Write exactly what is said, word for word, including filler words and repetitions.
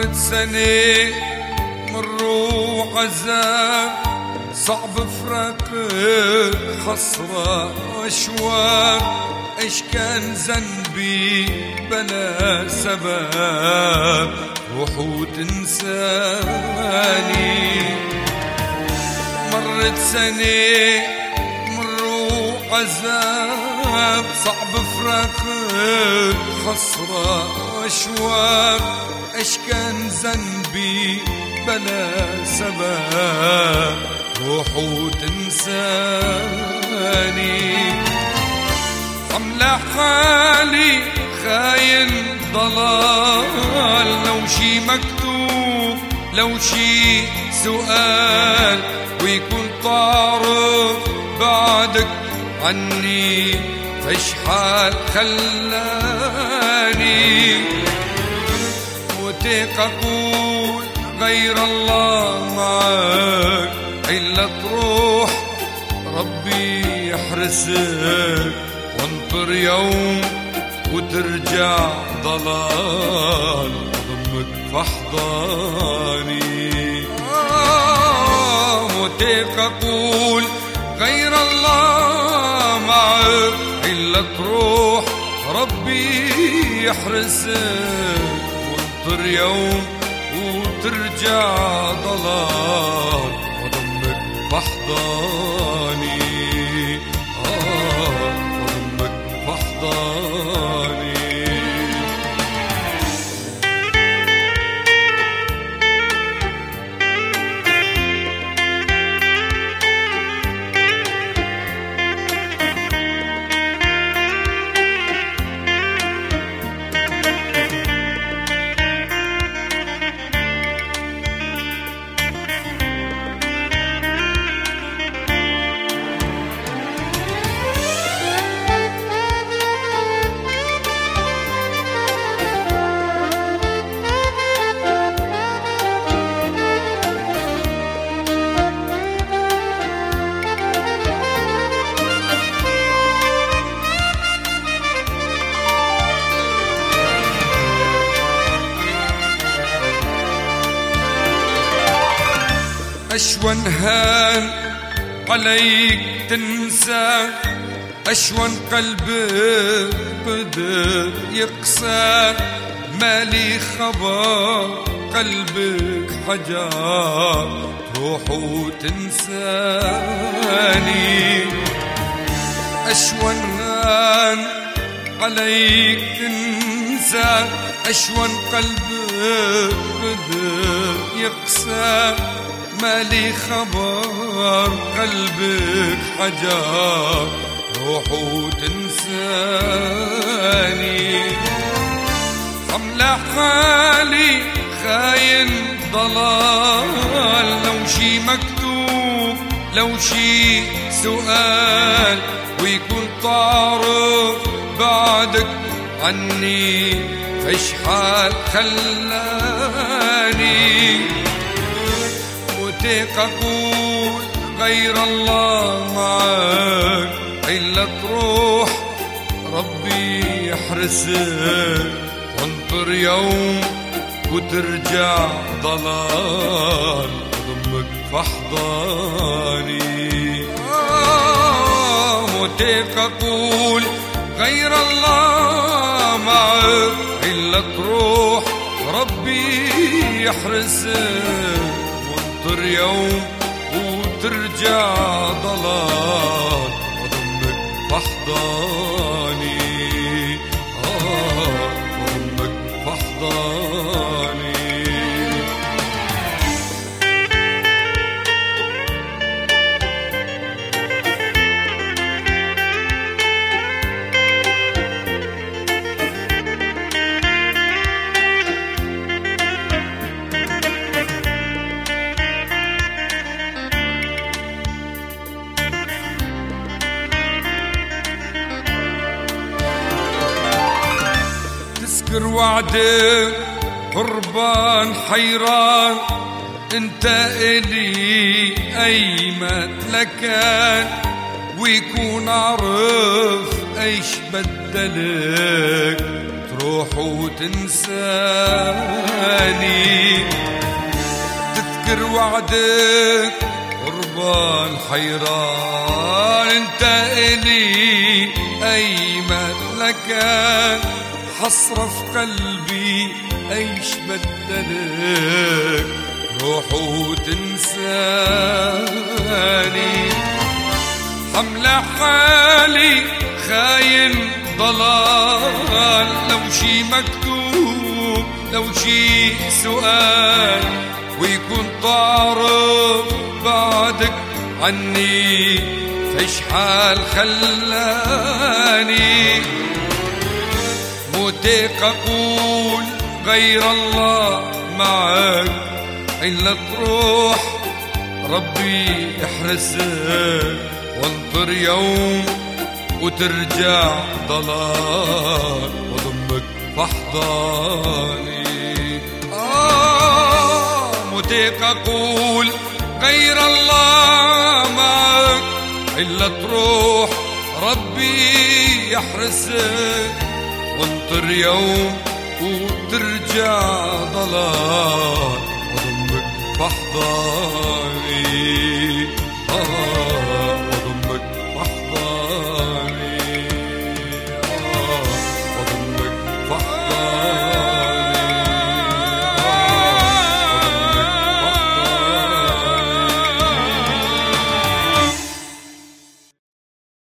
مرت سنة مروا عذاب صعب فراقك حسرة أشواق إيش كان ذنبي بلا سبب روح وتنساني. مرت سنة مروا عذاب صعب فراقك حسرة أشواق إيش كان ذنبي بلا سبب روح وتنساني. حملة حالي خاين ضلال لو شي مكتوب لو شي سؤال ويكون تعرف بعدك عني فش حال خلاني. وتيق أقول غير الله معك إلا تروح ربي يحرسك وانطر يوم وترجع ضلال ضمك فاحضاني. آه وتيق أقول غير الله معك إلا تروح ربي يحرسك وانطر يوم وترجع ضلال وضمك فاحضاني. آه وضمك فاحضاني. أشون هان عليك تنسى أشون قلبك قدر يقسى مالي خبر قلبك حجر تروح وتنساني. أشون هان عليك تنسى أشون قلبك قدر يقسى مالي خبر قلبك حجر روح وتنساني. حملة حالي خاين ضلال لو شي مكتوب لو شي سؤال ويكون تعرف بعدك عني فش حال خلاني. وتيق أقول غير الله معك إلا تروح ربي يحرسك وانطر يوم وترجع ضلال ضمك فاحضاني. آه وتيق أقول غير الله معك إلا تروح ربي يحرسك وانطر يوم وترجع ضلال وضمك فاحضاني. آه وضمك فاحضاني. تذكر وعدك قربان حيران انت الي ايمت لكان ويكون عرف ايش بدلك تروح وتنساني، تذكر وعدك قربان حيران، انت الي ايمن لكان، حسرة في قلبي ايش بدلك، تروح وتنساني، حملة حالي خاين ضلال، لو شي مكتوب لو شي سؤال، ويكون تعرف بعدك عني فيش حال خلاني، موتيك أقول غير الله معك، إلا تروح ربي يحرسك، وانطر يوم وترجع ضلال، وضمك فاحضاني. آه موتيك أقول غير الله معك، إلا تروح ربي يحرسك، وانطر يوم وترجع ضلال، وضمك فاحضاني.